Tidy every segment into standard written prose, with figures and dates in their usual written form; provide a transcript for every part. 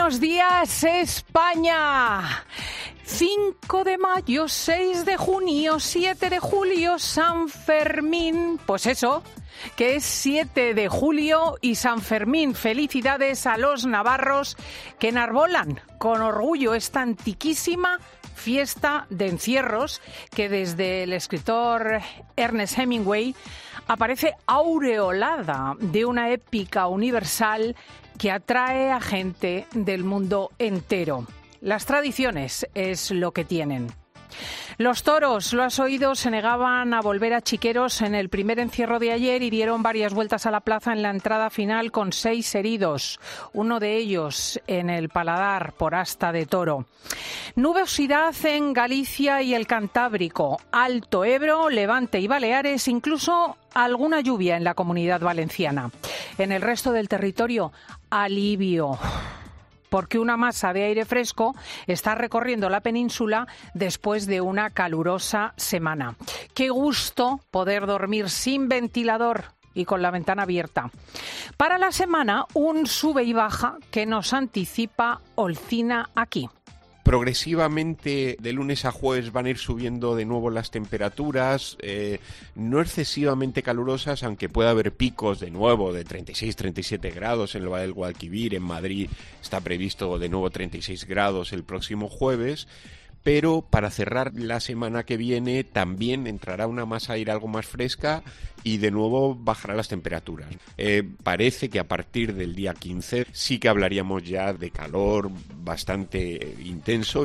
Buenos días, España. 5 de mayo, 6 de junio, 7 de julio, San Fermín. Pues eso, que es 7 de julio y San Fermín. Felicidades a los navarros que enarbolan con orgullo esta antiquísima fiesta de encierros que desde el escritor Ernest Hemingway aparece aureolada de una épica universal que atrae a gente del mundo entero. Las tradiciones es lo que tienen. Los toros, lo has oído, se negaban a volver a Chiqueros en el primer encierro de ayer y dieron varias vueltas a la plaza en la entrada final con 6 heridos, uno de ellos en el paladar por asta de toro. Nubosidad en Galicia y el Cantábrico, Alto Ebro, Levante y Baleares, incluso alguna lluvia en la Comunidad Valenciana. En el resto del territorio, alivio, porque una masa de aire fresco está recorriendo la península después de una calurosa semana. ¡Qué gusto poder dormir sin ventilador y con la ventana abierta! Para la semana, un sube y baja que nos anticipa Olcina aquí. Progresivamente, de lunes a jueves van a ir subiendo de nuevo las temperaturas, no excesivamente calurosas, aunque pueda haber picos de nuevo de 36-37 grados en el Valle del Guadalquivir. En Madrid está previsto de nuevo 36 grados el próximo jueves. Pero para cerrar la semana que viene también entrará una masa de aire algo más fresca y de nuevo bajará las temperaturas. Parece que a partir del día 15 sí que hablaríamos ya de calor bastante intenso.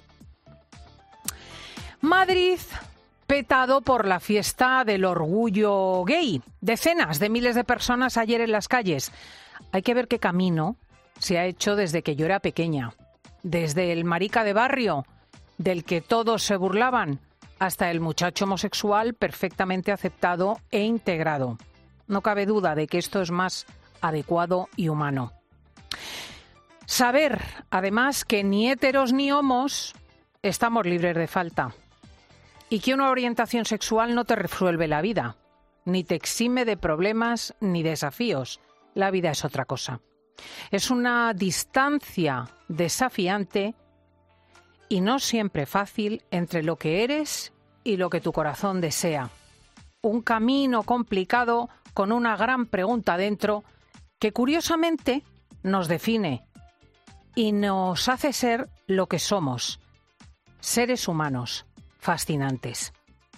Madrid petado por la fiesta del orgullo gay. Decenas de miles de personas ayer en las calles. Hay que ver qué camino se ha hecho desde que yo era pequeña. Desde el marica de barrio, del que todos se burlaban, hasta el muchacho homosexual perfectamente aceptado e integrado. No cabe duda de que esto es más adecuado y humano. Saber, además, que ni héteros ni homos estamos libres de falta y que una orientación sexual no te resuelve la vida, ni te exime de problemas ni desafíos. La vida es otra cosa. Es una distancia desafiante y no siempre fácil entre lo que eres y lo que tu corazón desea. Un camino complicado con una gran pregunta dentro que curiosamente nos define y nos hace ser lo que somos, seres humanos fascinantes.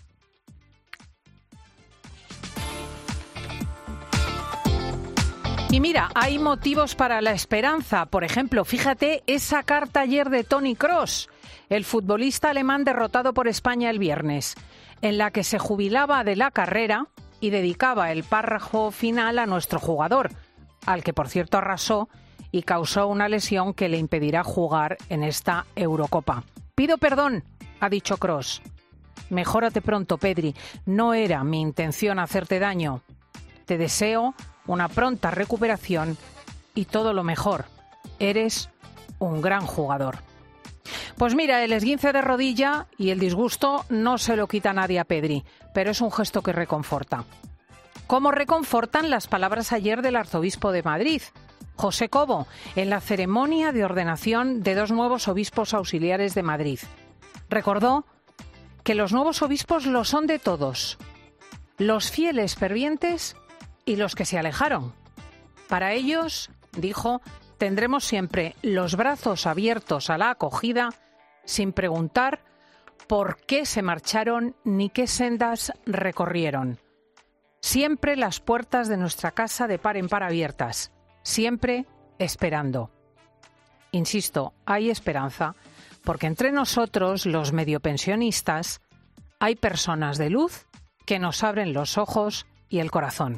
Y mira, hay motivos para la esperanza. Por ejemplo, fíjate esa carta ayer de Toni Kroos, el futbolista alemán derrotado por España el viernes, en la que se jubilaba de la carrera y dedicaba el párrafo final a nuestro jugador, al que por cierto arrasó y causó una lesión que le impedirá jugar en esta Eurocopa. Pido perdón, ha dicho Kroos. Mejórate pronto, Pedri. No era mi intención hacerte daño. Te deseo una pronta recuperación y todo lo mejor. Eres un gran jugador. Pues mira, el esguince de rodilla y el disgusto no se lo quita nadie a Pedri, pero es un gesto que reconforta. ¿Cómo reconfortan las palabras ayer del arzobispo de Madrid, José Cobo, en la ceremonia de ordenación de 2 nuevos obispos auxiliares de Madrid? Recordó que los nuevos obispos lo son de todos, los fieles fervientes y los que se alejaron. Para ellos, dijo, tendremos siempre los brazos abiertos a la acogida, sin preguntar por qué se marcharon ni qué sendas recorrieron. Siempre las puertas de nuestra casa de par en par abiertas, siempre esperando. Insisto, hay esperanza, porque entre nosotros, los mediopensionistas, hay personas de luz que nos abren los ojos y el corazón.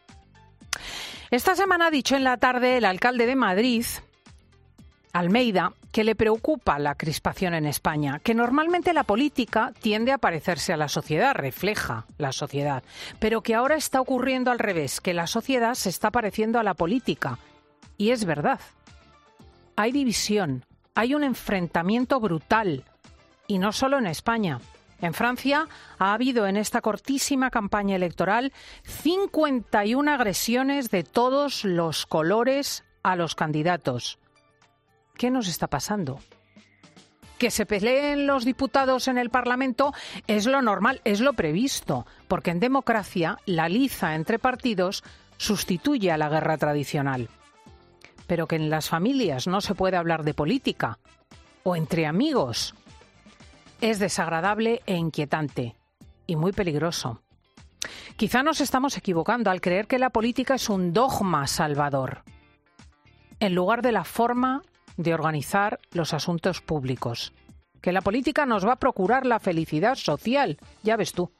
Esta semana ha dicho en la tarde el alcalde de Madrid, Almeida, que le preocupa la crispación en España, que normalmente la política tiende a parecerse a la sociedad, refleja la sociedad, pero que ahora está ocurriendo al revés, que la sociedad se está pareciendo a la política. Y es verdad. Hay división, hay un enfrentamiento brutal, y no solo en España. En Francia ha habido en esta cortísima campaña electoral 51 agresiones de todos los colores a los candidatos. ¿Qué nos está pasando? Que se peleen los diputados en el Parlamento es lo normal, es lo previsto, porque en democracia la liza entre partidos sustituye a la guerra tradicional. Pero que en las familias no se puede hablar de política o entre amigos es desagradable e inquietante y muy peligroso. Quizá nos estamos equivocando al creer que la política es un dogma salvador, en lugar de la forma de organizar los asuntos públicos. Que la política nos va a procurar la felicidad social, ya ves tú.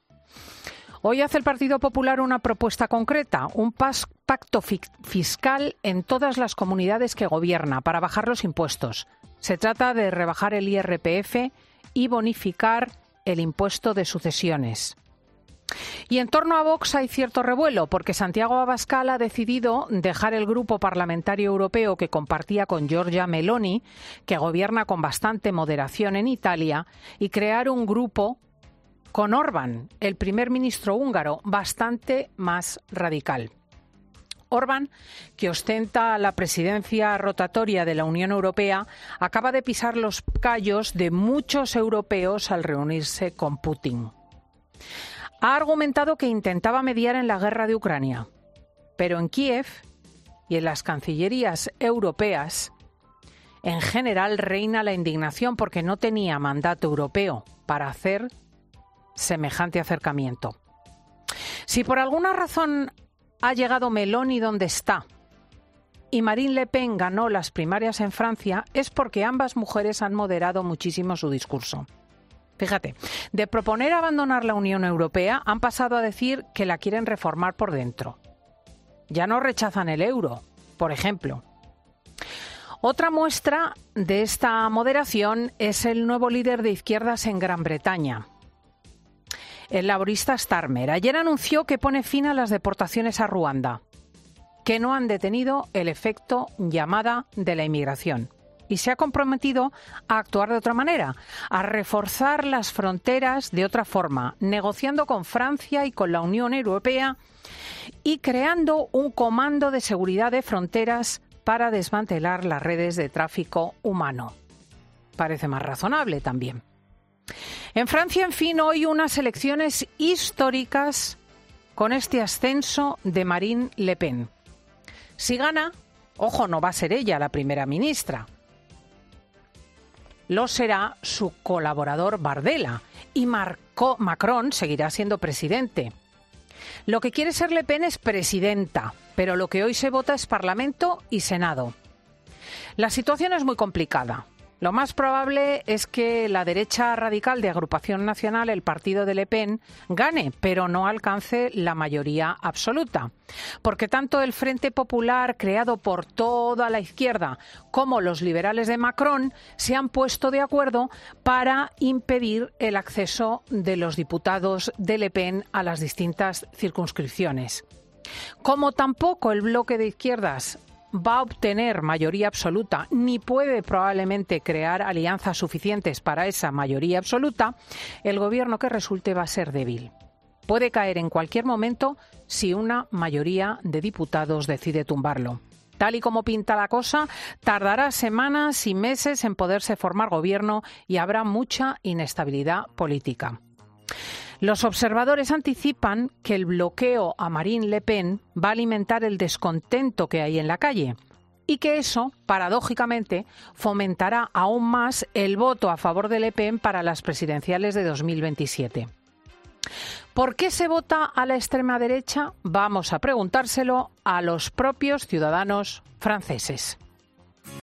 Hoy hace el Partido Popular una propuesta concreta, un pacto fiscal en todas las comunidades que gobierna para bajar los impuestos. Se trata de rebajar el IRPF y bonificar el impuesto de sucesiones. Y en torno a Vox hay cierto revuelo, porque Santiago Abascal ha decidido dejar el grupo parlamentario europeo que compartía con Giorgia Meloni, que gobierna con bastante moderación en Italia, y crear un grupo con Orbán, el primer ministro húngaro, bastante más radical. Orbán, que ostenta la presidencia rotatoria de la Unión Europea, acaba de pisar los callos de muchos europeos al reunirse con Putin. Ha argumentado que intentaba mediar en la guerra de Ucrania, pero en Kiev y en las cancillerías europeas, en general reina la indignación porque no tenía mandato europeo para hacer semejante acercamiento. Si por alguna razón ha llegado Meloni donde está y Marine Le Pen ganó las primarias en Francia, es porque ambas mujeres han moderado muchísimo su discurso. Fíjate, de proponer abandonar la Unión Europea han pasado a decir que la quieren reformar por dentro. Ya no rechazan el euro, por ejemplo. Otra muestra de esta moderación es el nuevo líder de izquierdas en Gran Bretaña, el laborista Starmer. Ayer anunció que pone fin a las deportaciones a Ruanda, que no han detenido el efecto llamada de la inmigración. Y se ha comprometido a actuar de otra manera, a reforzar las fronteras de otra forma, negociando con Francia y con la Unión Europea y creando un comando de seguridad de fronteras para desmantelar las redes de tráfico humano. Parece más razonable también. En Francia, en fin, hoy unas elecciones históricas con este ascenso de Marine Le Pen. Si gana, ojo, no va a ser ella la primera ministra. Lo será su colaborador Bardella y Macron seguirá siendo presidente. Lo que quiere ser Le Pen es presidenta, pero lo que hoy se vota es Parlamento y Senado. La situación es muy complicada. Lo más probable es que la derecha radical de Agrupación Nacional, el partido de Le Pen, gane, pero no alcance la mayoría absoluta. Porque tanto el Frente Popular, creado por toda la izquierda, como los liberales de Macron, se han puesto de acuerdo para impedir el acceso de los diputados de Le Pen a las distintas circunscripciones. Como tampoco el bloque de izquierdas va a obtener mayoría absoluta, ni puede probablemente crear alianzas suficientes para esa mayoría absoluta, el gobierno que resulte va a ser débil. Puede caer en cualquier momento si una mayoría de diputados decide tumbarlo. Tal y como pinta la cosa, tardará semanas y meses en poderse formar gobierno y habrá mucha inestabilidad política. Los observadores anticipan que el bloqueo a Marine Le Pen va a alimentar el descontento que hay en la calle y que eso, paradójicamente, fomentará aún más el voto a favor de Le Pen para las presidenciales de 2027. ¿Por qué se vota a la extrema derecha? Vamos a preguntárselo a los propios ciudadanos franceses.